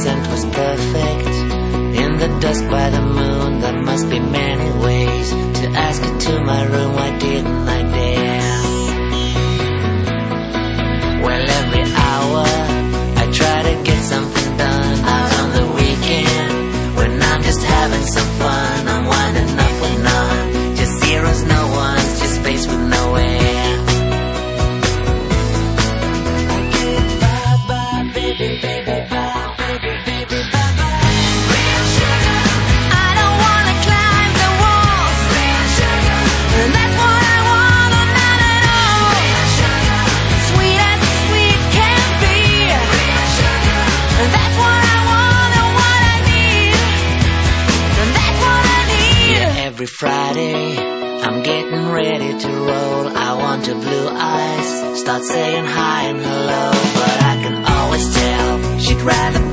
scent was perfect. In the dusk by the moon, there must be many ways to ask her to my room. Why didn't I dare? Well, every hour I try to get something done. Out on the weekend, when I'm just having some fun, I'm winding up with none. Just zeros, no ones, just space with no air. I get bye-bye, baby, baby, bye, baby, baby, bye-bye. Real sugar, I don't wanna climb the walls. Real sugar, that's what I want, or not at all. Real sugar, sweet as sweet can be. Real sugar, that's what I want and what I need. And that's what I need. Yeah, every Friday I'm getting ready to roll. I want your blue eyes, start saying hi and hello. But I can always tell she'd rather